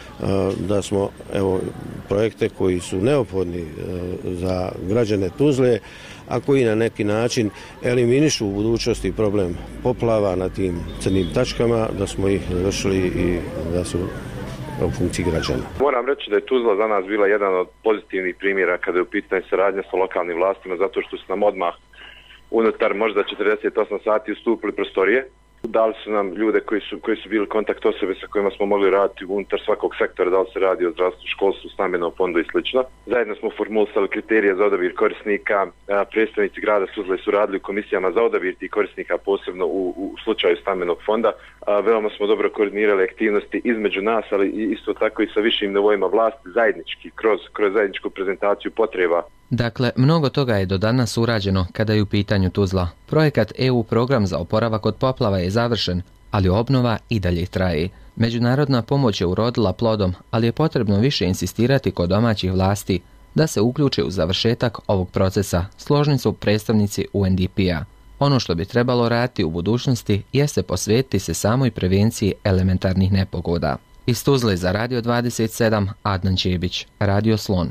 da smo projekte koji su neophodni za građane Tuzle, a koji na neki način eliminišu u budućnosti problem poplava na tim crnim tačkama, da smo ih završili i da su u funkciji građana. Moram reći da je Tuzla za nas bila jedan od pozitivnih primjera kada je u pitanju saradnja sa lokalnim vlastima, zato što su nam odmah unutar možda 48 sati ustupili prostorije. Dali su nam ljude koji su bili kontakt osobe sa kojima smo mogli raditi unutar svakog sektora, da li se radi o zdravstvu, školstvu, stambenom fondu i sl. Zajedno smo formulisali kriterije za odabir korisnika. Predstavnici grada Tuzle su radili u komisijama za odabir tih korisnika, posebno u slučaju stambenog fonda. Veoma smo dobro koordinirali aktivnosti između nas, ali isto tako i sa višim nivoima vlasti zajednički, kroz zajedničku prezentaciju potreba. Dakle, mnogo toga je do danas urađeno kada je u pitanju Tuzla. Projekat EU program za oporavak od poplava je završen, ali obnova i dalje traje. Međunarodna pomoć je urodila plodom, ali je potrebno više insistirati kod domaćih vlasti da se uključe u završetak ovog procesa, složni su predstavnici UNDP-a. Ono što bi trebalo raditi u budućnosti jeste posvetiti se samoj prevenciji elementarnih nepogoda. Iz Tuzle za Radio 27, Adnan Čebić, Radio Slon.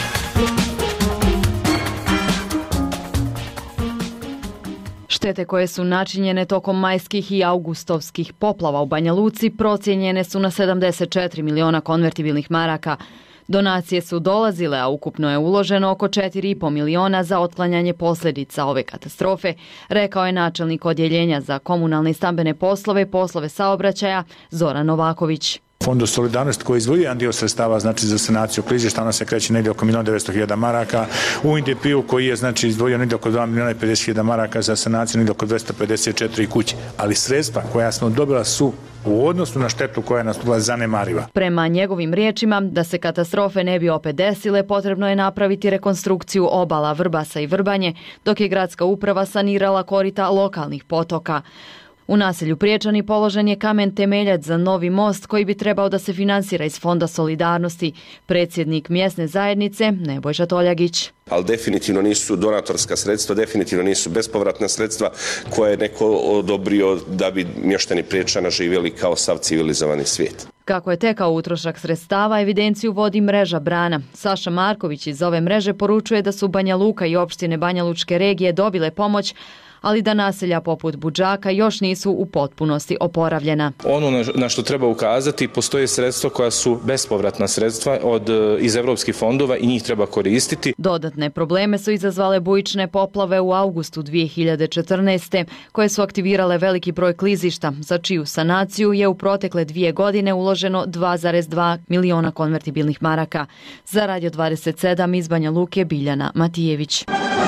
Štete koje su načinjene tokom majskih i augustovskih poplava u Banja Luci procijenjene su na 74 miliona konvertibilnih maraka. Donacije su dolazile, a ukupno je uloženo oko 4,5 miliona za otklanjanje posljedica ove katastrofe, rekao je načelnik odjeljenja za komunalne i stambene poslove i poslove saobraćaja Zoran Novaković. Fondu Solidarnosti koji izdvojio jedan dio sredstava znači za sanaciju klizišta, ona se kreće negdje oko 1.900.000 maraka. U UNDP-u koji je znači izdvojio negdje oko 2.050.000 maraka za sanaciju negdje oko 254 kuće. Ali sredstva koja smo dobila su u odnosu na štetu koja je nastupila zanemariva. Prema njegovim riječima, da se katastrofe ne bi opet desile, potrebno je napraviti rekonstrukciju obala Vrbasa i Vrbanje, dok je gradska uprava sanirala korita lokalnih potoka. U naselju Priječani položen je kamen temeljac za novi most koji bi trebao da se finansira iz Fonda Solidarnosti. Predsjednik mjesne zajednice Nebojša Toljagić. Ali definitivno nisu donatorska sredstva, definitivno nisu bespovratna sredstva koje je neko odobrio da bi mještani Priječana živjeli kao sav civilizovani svijet. Kako je tekao utrošak sredstava, evidenciju vodi mreža Brana. Saša Marković iz ove mreže poručuje da su Banja Luka i opštine Banja Lučke regije dobile pomoć, ali da naselja poput Budžaka još nisu u potpunosti oporavljena. Ono na što treba ukazati, postoje sredstva koja su bespovratna sredstva iz evropskih fondova i njih treba koristiti. Dodatne probleme su izazvale bujične poplave u augustu 2014. koje su aktivirale veliki broj klizišta, za čiju sanaciju je u protekle 2 godine uloženo 2,2 miliona konvertibilnih maraka. Za Radio 27 iz Banja Luke, Biljana Matijević.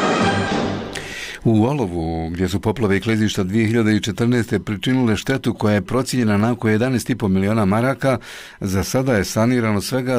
U Olovu, gdje su poplave i klizišta 2014. pričinile štetu koja je procijenjena na oko 11,5 miliona maraka, za sada je sanirano svega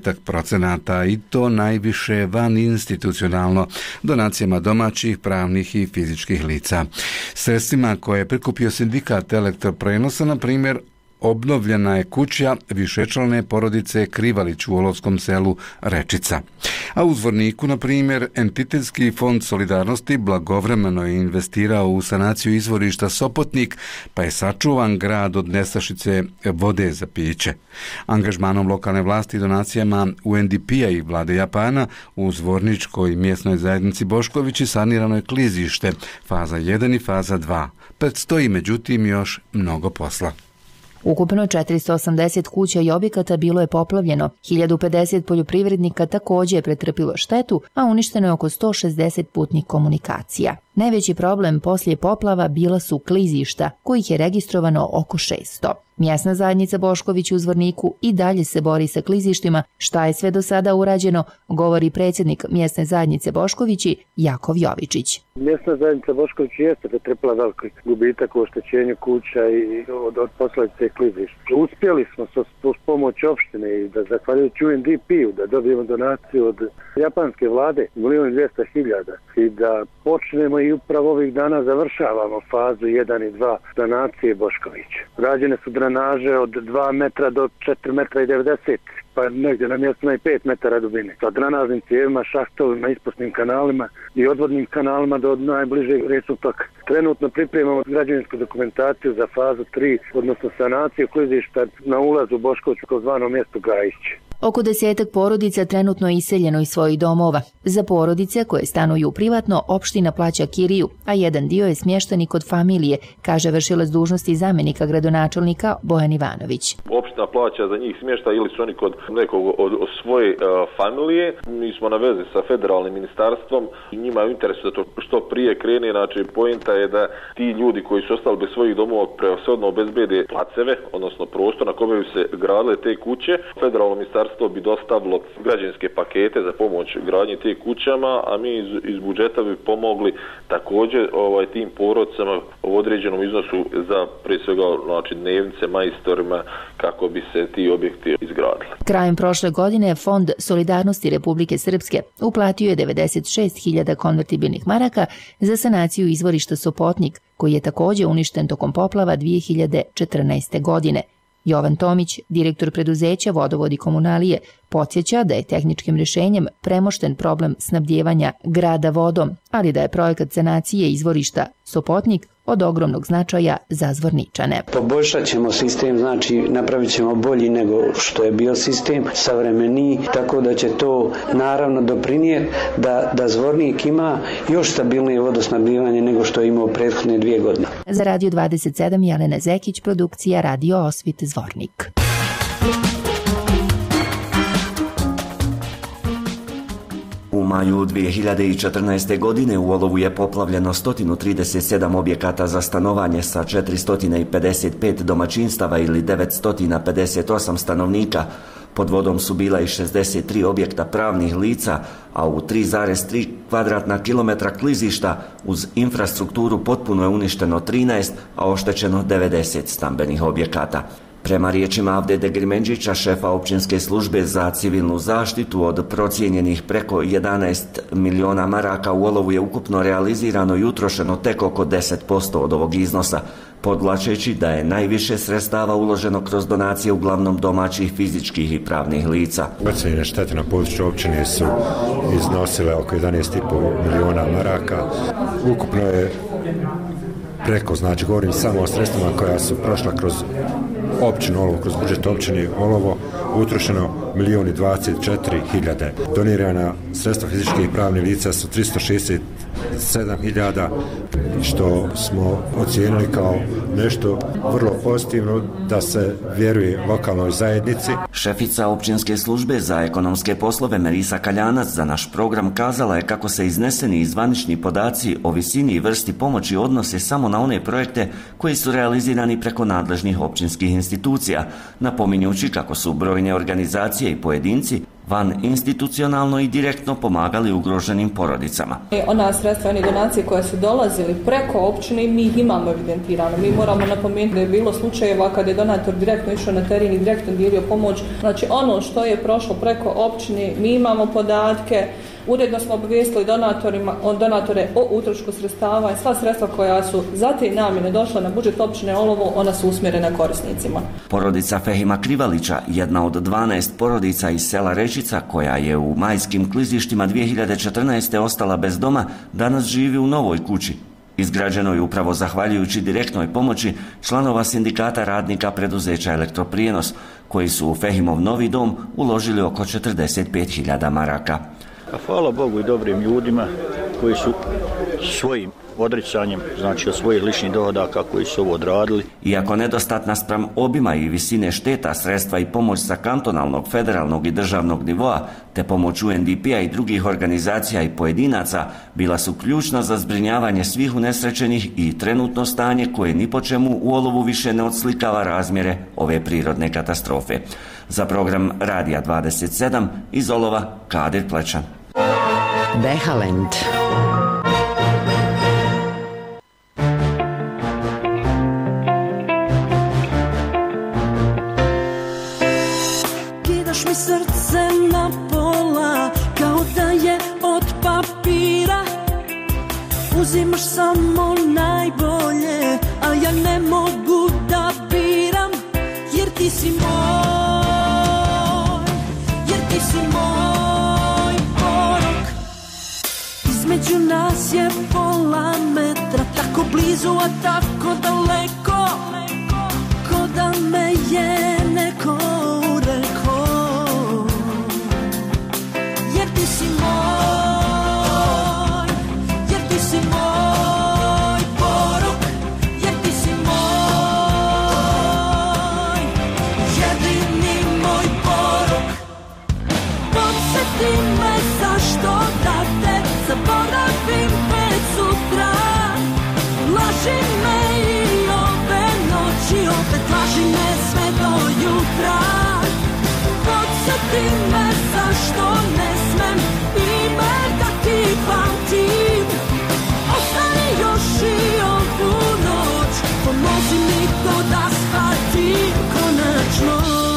10% i to najviše van institucionalno, donacijama domaćih, pravnih i fizičkih lica. Sredstvima koje je prikupio sindikat elektroprenosa, na primjer, obnovljena je kuća višečlane porodice Krivalić u olovskom selu Rečica. A u Zvorniku, na primjer, Entitetski fond Solidarnosti blagovremeno je investirao u sanaciju izvorišta Sopotnik, pa je sačuvan grad od nestašice vode za piće. Angažmanom lokalne vlasti i donacijama UNDP-a i vlade Japana u Zvorničkoj mjesnoj zajednici Boškovići sanirano je klizište, faza 1 i faza 2. Predstoji međutim još mnogo posla. Ukupno 480 kuća i objekata bilo je poplavljeno, 1050 poljoprivrednika također je pretrpilo štetu, a uništeno je oko 160 putnih komunikacija. Najveći problem poslije poplava bila su klizišta, kojih je registrovano oko 600. Mjesna zajednica Bošković u Zvorniku i dalje se bori sa klizištima. Šta je sve do sada urađeno, govori predsjednik mjesne zajednice Boškovići Jakov Jovičić. Mjesna zajednica Bošković jeste pretrpila veliki gubitak u oštećenju kuća i od posljedice klizišta. Uspjeli smo s pomoć opštine i da zahvaljujući UNDP-u da dobijemo donaciju od japanske vlade 1.200.000 i da počnemo i upravo ovih dana završavamo fazu 1 i 2 donacije Bošković. Rađene su drenaže od 2 metra do 4 metra i 90, pa negdje na mjestima i 5 metara dubine. Sa drenažnim cijevima, šahtovima, ispusnim kanalima i odvodnim kanalima do najbližeg riječnog toka. Trenutno pripremamo građevinsku dokumentaciju za fazu 3, odnosno sanaciju klizišta na ulazu u Bošković, zvano mjesto Gajić. Oko 10 porodica trenutno je iseljeno iz svojih domova. Za porodice koje stanuju privatno, opština plaća kiriju, a jedan dio je smješten i kod familije, kaže vršilac dužnosti zamjenika gradonačelnika Bojan Ivanović. Opština plaća za njih smještaj ili su oni kod nekog od svoje familije. Mi smo na vezi sa federalnim ministarstvom i njima je u interesu da to što prije krene. Znači, poenta je da ti ljudi koji su ostali bez svojih domova prevashodno obezbede placeve, odnosno prostor na kome bi se gradile te kuće. Federalno ministarstvo bi dostavilo građevinske pakete za pomoć gradnje te kućama, a mi iz budžeta bi pomogli također tim porodcama u određenom iznosu za prije svega znači dnevnice majstorima kako kako bi se ti objekti izgradili. Krajem prošle godine Fond solidarnosti Republike Srpske uplatio je 96.000 konvertibilnih maraka za sanaciju izvorišta Sopotnik, koji je također uništen tokom poplava 2014. godine. Jovan Tomić, direktor preduzeća Vodovod i komunalije, podsjeća da je tehničkim rješenjem premošten problem snabdijevanja grada vodom, ali da je projekat sanacije izvorišta Sopotnik od ogromnog značaja za Zvorničane. Poboljšat ćemo sistem, znači napravit ćemo bolji nego što je bio sistem, savremeniji, tako da će to naravno doprinijeti da Zvornik ima još stabilnije vodosnabdijevanje nego što je imao prethodne 2 godine. Za Radio 27 Jelena Zekić, produkcija Radio Osvit Zvornik. U maju 2014. godine u Olovu je poplavljeno 137 objekata za stanovanje sa 455 domaćinstava ili 958 stanovnika. Pod vodom su bila i 63 objekta pravnih lica, a u 3,3 kvadratna kilometra klizišta uz infrastrukturu potpuno je uništeno 13, a oštećeno 90 stambenih objekata. Prema riječima Avde Degrimenđića, šefa općinske službe za civilnu zaštitu, od procijenjenih preko 11 miliona maraka u Olovu je ukupno realizirano i utrošeno tek oko 10% od ovog iznosa, podvlačeći da je najviše sredstava uloženo kroz donacije uglavnom domaćih fizičkih i pravnih lica. Ocenjene štete na području općine su iznosile oko 11,5 miliona maraka. Ukupno je preko, znači govorim samo o sredstvima koja su prošla kroz općinu Olovo, kroz budžet općine Olovo, utrošeno 1.024.000. Donirana sredstva fizičkih i pravnih lica su 367.000, što smo ocijenili kao nešto vrlo pozitivno da se vjeruje lokalnoj zajednici. Šefica općinske službe za ekonomske poslove Merisa Kaljanac za naš program kazala je kako se izneseni i zvanični podaci o visini i vrsti pomoći odnose samo na one projekte koji su realizirani preko nadležnih općinskih institucija, napominjući kako su brojne organizacije i pojedinci van institucionalno i direktno pomagali ugroženim porodicama. Ona sredstva i donacije koje su dolazili preko općine, mi ih imamo evidentirano. Mi moramo napomenuti da je bilo slučajeva kad je donator direktno išao na teren i direktno dijelio pomoć. Znači ono što je prošlo preko općine, mi imamo podatke, uredno smo obavijestili donatore o utrošku sredstava i sva sredstva koja su za te namjene došla na budžet općine Olovo, ona su usmjerena korisnicima. Porodica Fehima Krivalića, jedna od 12 porodica iz sela Rečica, koja je u majskim klizištima 2014. ostala bez doma, danas živi u novoj kući. Izgrađeno je upravo zahvaljujući direktnoj pomoći članova sindikata radnika preduzeća Elektroprijenos, koji su u Fehimov novi dom uložili oko 45.000 maraka. Hvala Bogu i dobrim ljudima koji su svojim odricanjem, znači od svojih ličnih dohodaka koji su ovo odradili. Iako nedostatna spram obima i visine šteta, sredstva i pomoć sa kantonalnog, federalnog i državnog nivoa, te pomoć UNDP-a i drugih organizacija i pojedinaca, bila su ključna za zbrinjavanje svih unesrećenih i trenutno stanje koje ni po čemu u Olovu više ne odslikava razmjere ove prirodne katastrofe. Za program Radija 27 iz Olova, Kadir Plečan. Behalend. Kidaš mi srce na pola, kao da je od papira. Uzimaš samo najbolje, a ja ne mogu da biram. Jer ti si moj, jer ti si moj porok. Između nas je pola metra, tako blizu, a tako daleko. Ko da me je neko urekao. Jer ti si moj, jer ti si moj porok. Jer ti si moj, jedini moj porok. Podsjeti me zašto da te zaboravim već sutra. Laži me i ove noći, opet laži me sve do jutra. Podsjeti me zašto ne smem ime da ti pamtim. Ostani još i ovu noć, pomozi mi to da shvatim konačno.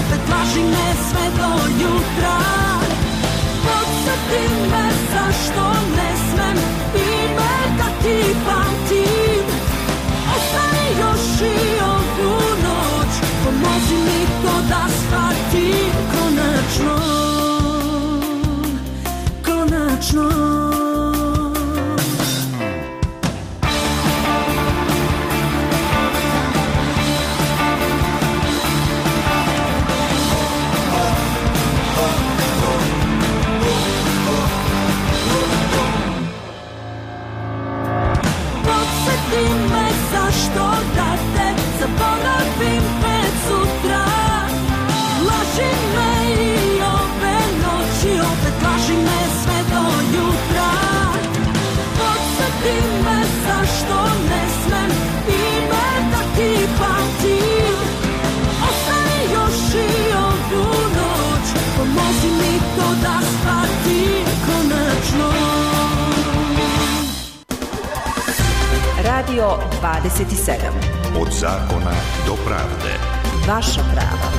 opet laži me sve do jutra. Podsjeti me zašto ne smem ime da ti pamtim. Ostani još i ovu noć, pomozi mi to da shvatim. Konačno, konačno. Zašto da te zaboravim pred sutra? Laži me i ove noći, opet laži me sve do jutra. Podsjeti me zašto ne smem ime da ti pamtim. Ostani još i ovu noć, pomozi mi to da shvatim. Konačno. Radio 27. Od zakona do pravde. Vaša prava.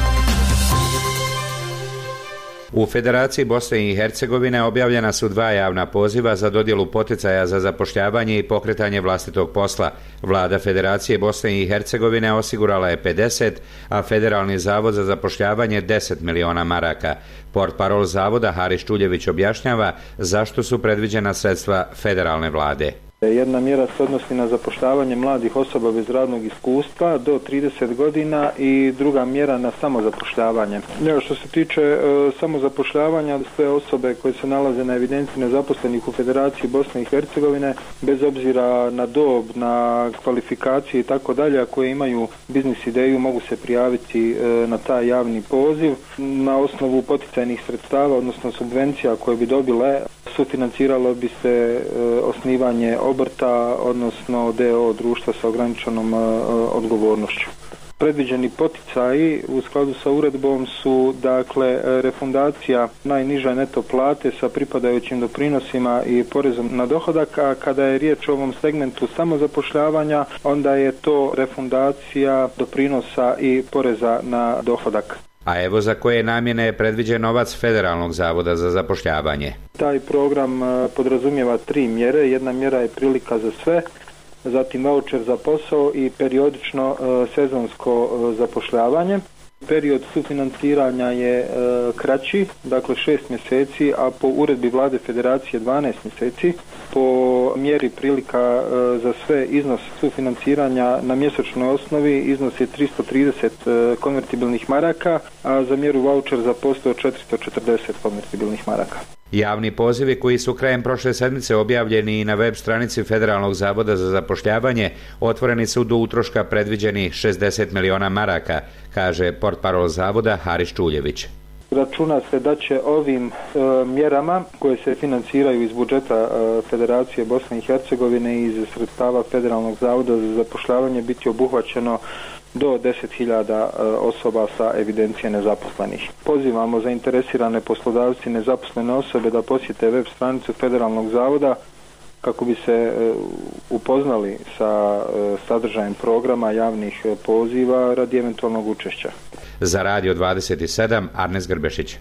U Federaciji Bosne i Hercegovine objavljena su 2 javna poziva za dodjelu poticaja za zapošljavanje i pokretanje vlastitog posla. Vlada Federacije Bosne i Hercegovine osigurala je 50, a Federalni zavod za zapošljavanje 10 miliona maraka. Portparol zavoda Haris Čuljević objašnjava zašto su predviđena sredstva federalne vlade. Jedna mjera se odnosi na zapošljavanje mladih osoba bez radnog iskustva do 30 godina i druga mjera na samozapošljavanje. Što se tiče samozapošljavanja, sve osobe koje se nalaze na evidenciji nezaposlenih u Federaciji Bosne i Hercegovine, bez obzira na dob, na kvalifikacije i tako dalje, koje imaju biznis ideju, mogu se prijaviti na taj javni poziv. Na osnovu poticajnih sredstava, odnosno subvencija koje bi dobile, sufinanciralo bi se osnivanje obrta, odnosno DO, društva sa ograničenom odgovornošću. Predviđeni poticaji u skladu sa uredbom su dakle refundacija najniže neto plate sa pripadajućim doprinosima i porezom na dohodak, a kada je riječ o ovom segmentu samozapošljavanja, onda je to refundacija doprinosa i poreza na dohodak. A evo za koje namjene je predviđen novac Federalnog zavoda za zapošljavanje. Taj program podrazumijeva 3 mjere. Jedna mjera je prilika za sve, zatim vaučer za posao i periodično sezonsko zapošljavanje. Period sufinanciranja je kraći, dakle 6 mjeseci, a po uredbi Vlade Federacije 12 mjeseci. Po mjeri prilika za sve iznos sufinanciranja na mjesečnoj osnovi iznos je 330 konvertibilnih maraka, a za mjeru vaučer za posao 440 konvertibilnih maraka. Javni pozivi koji su krajem prošle sedmice objavljeni i na web stranici Federalnog zavoda za zapošljavanje otvoreni su do utroška predviđenih 60 miliona maraka, kaže portparol zavoda Haris Čuljević. Računa se da će ovim mjerama koje se financiraju iz budžeta Federacije Bosne i Hercegovine i iz sredstava Federalnog zavoda za zapošljavanje biti obuhvaćeno do 10.000 osoba sa evidencije nezaposlenih. Pozivamo zainteresirane poslodavci nezaposlene osobe da posjete web stranicu Federalnog zavoda kako bi se upoznali sa sadržajem programa javnih poziva radi eventualnog učešća. Za Radio 27, Arnes Grbešić.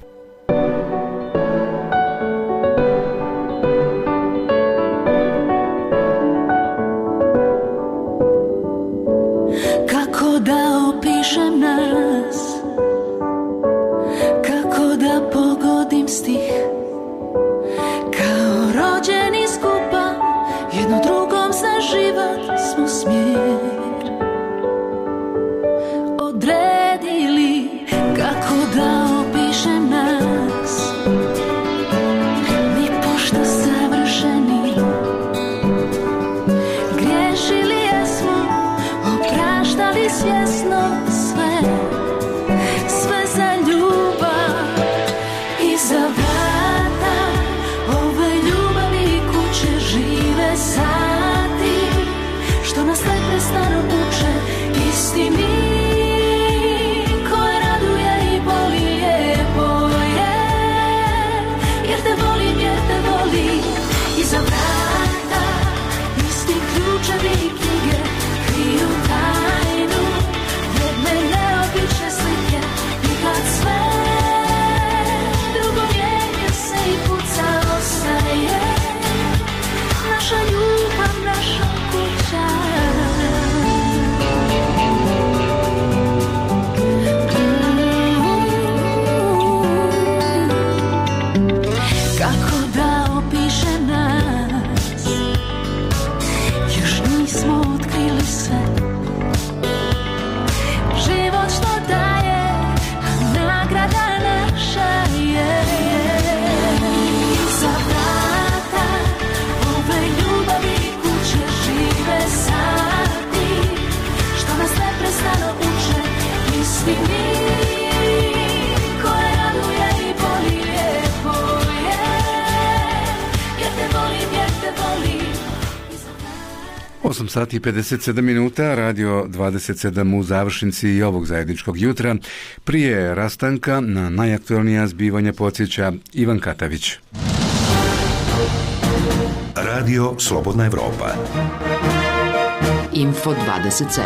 Kako da opišem nas, kako da pogodim stih, kao rođeni skupa, jedno drugom za život smo smjer odredili. Kako da opišem nas, ni pošto savršeni, griješili jesmo, opraštali svjesno sve, sve za ljubav i za vas. 8 sati i 57 minuta, radio 27 u završnici i ovog zajedničkog jutra. Prije rastanka na najaktualnija zbivanja podsjeća Ivan Katavić. Radio Slobodna Evropa. Info 27.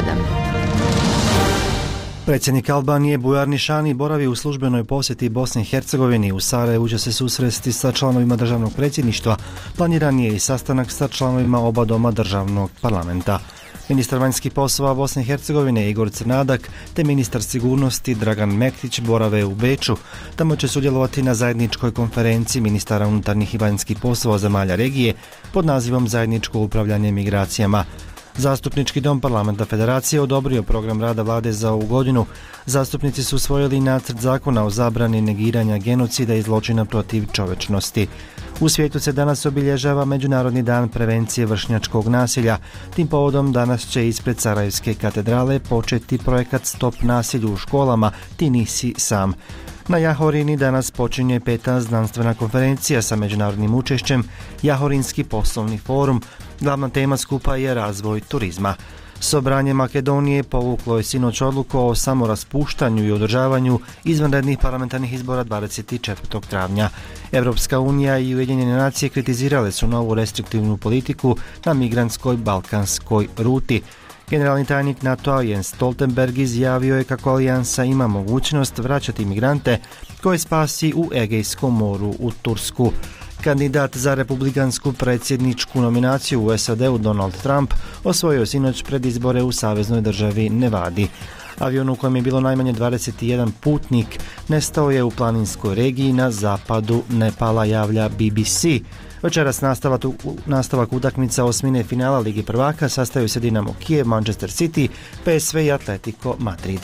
Predsjednik Albanije Bujar Nišani boravi u službenoj posjeti Bosni i Hercegovini. U Sarajevu će se susresti sa članovima državnog predsjedništva. Planiran je i sastanak sa članovima oba doma državnog parlamenta. Ministar vanjskih poslova Bosne i Hercegovine Igor Crnadak te ministar sigurnosti Dragan Mektić borave u Beču. Tamo će sudjelovati na zajedničkoj konferenciji ministara unutarnjih i vanjskih poslova zemalja regije pod nazivom Zajedničko upravljanje migracijama. Zastupnički dom parlamenta Federacije odobrio program rada vlade za ovu godinu. Zastupnici su usvojili nacrt zakona o zabrani negiranja genocida i zločina protiv čovečnosti. U svijetu se danas obilježava Međunarodni dan prevencije vršnjačkog nasilja. Tim povodom danas će ispred Sarajevske katedrale početi projekat Stop nasilju u školama Ti nisi sam. Na Jahorini danas počinje 5. znanstvena konferencija sa međunarodnim učešćem Jahorinski poslovni forum. Glavna tema skupa je razvoj turizma. Sobranje Makedonije povuklo je sinoć odluku o samoraspuštanju i održavanju izvanrednih parlamentarnih izbora 24. travnja. Evropska unija i Ujedinjene nacije kritizirale su novu restriktivnu politiku na migrantskoj balkanskoj ruti. Generalni tajnik NATO-a Jens Stoltenberg izjavio je kako alijansa ima mogućnost vraćati migrante koje spasi u Egejskom moru u Tursku. Kandidat za republikansku predsjedničku nominaciju u SAD-u Donald Trump osvojio sinoć pred izbore u saveznoj državi Nevadi. Avion u kojem je bilo najmanje 21 putnik nestao je u planinskoj regiji na zapadu Nepala, javlja BBC. Večeras nastavak utakmica osmine finala Ligi prvaka sastaju se Dinamo Kijev, Manchester City, PSV i Atletico Madrid.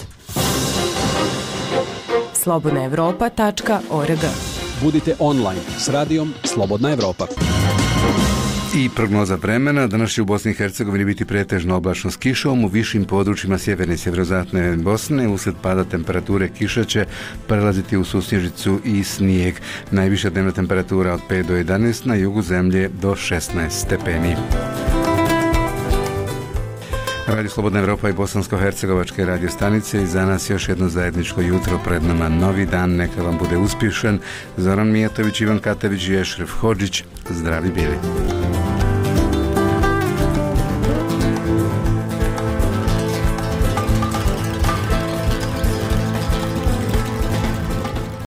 slobodnaevropa.org. Budite online s radijom Slobodna Evropa. I prognoza vremena. Danas će u Bosni i Hercegovini biti pretežno oblačno s kišom. U višim područjima sjeverne i sjeverozatne Bosne uslijed pada temperature kiša će prelaziti u susnježicu i snijeg. Najviša dnevna temperatura od 5 do 11, na jugu zemlje do 16 stepeni. Radio Slobodna Evropa i bosansko-hercegovačke radio stanice i za nas još jedno zajedničko jutro, pred nama novi dan, neka vam bude uspješan. Zoran Mijatović, Ivan Katavić i Ešref Hodžić, zdravi bili.